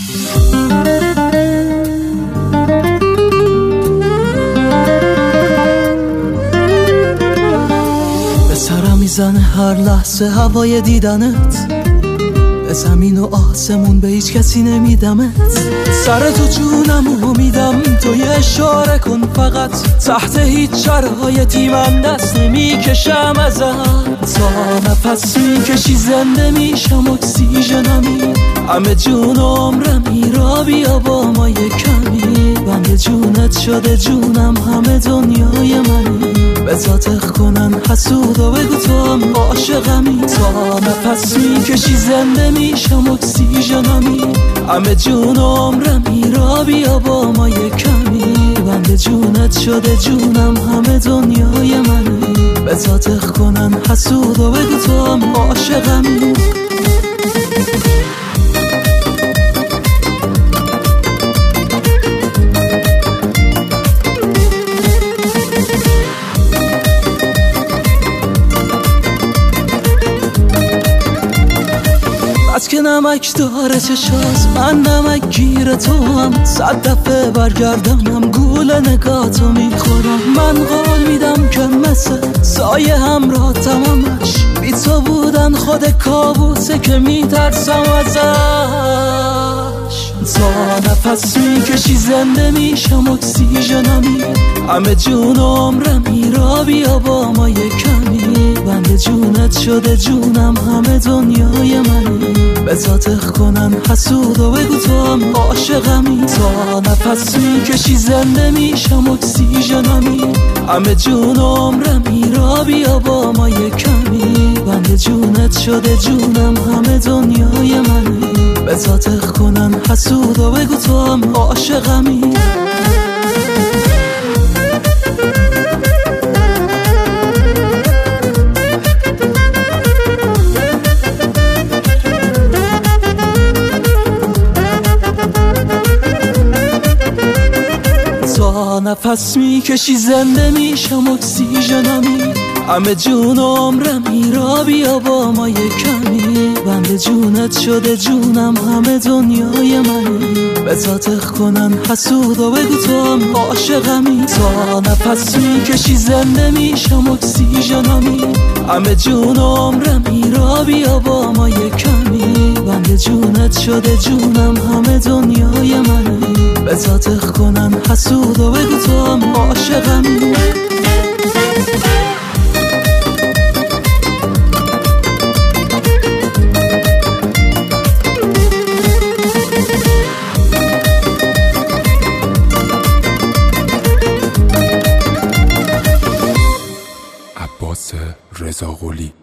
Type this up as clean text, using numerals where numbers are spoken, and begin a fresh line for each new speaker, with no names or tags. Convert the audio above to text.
به سرم میزنه هر لحظه هوای دیدنت، به زمین و آسمون به هیچ کسی نمیدمت. سر تو جونمو میدم، تو یه اشاره کن فقط، تحت هیچ شرایطی من دست نمیکشم ازت. تا نفس میکشی زنده میشم، اکسیژنمی، همه جون و عمرمی، را بیا با ما یه کمی. بند جونت شده جونم، همه دنیای منی، به ذاتخ کنن حسود و بگو تو هم عاشقمی. تا نفس میکشی زنده میشم، اکسیژنمی، همه جون و عمرمی، را بیا با ما یه کمی. بند جونت شده جونم، همه دنیای منی، به ذاتخ کنن حسود و بگو تو هم عاشقمی. از که نمک داره چشاز، من نمک گیر تو هم، 100 دفعه برگردم گول نگاتو میخورم. من قول میدم که مثل سایه همراه تمامش، بی تو بودن خود کابوسه که میترسم ازش. تا نفس میکشی زنده میشم، اکسیژنمی، همه جون و عمرمی، را بیا با ما یه کمی. بند جونت شده جونم، همه دنیای منی، به ذاتخ کنن حسود و بگو تو هم عاشقمی. تا نفس میکشی زنده میشم، اکسیژنمی، همه جون و عمرمی، را بیا با ما یه کمی. بند جونت شده جونم، همه دنیای منی، به ذاتخ کنن حسود و بگو تو هم عاشقمی. تا نفس میکشی زنده میشم، اکسیژنمی، همه جون و عمرمی، را بیا با ما یه کمی. بند جونت شده جونم، همه دنیای منی، به ذاتخ کنن حسود و بگو تو هم عاشقمی. تا نفس میکشی زنده میشم، اکسیژنمی، همه جون و عمرمی، را بیا با ما یه کمی. بند جونت شده جونم، همه دنیای منی، به ذاتخ کنن حسود و بگو تو هم عاشقمی.
عباس رضاقلی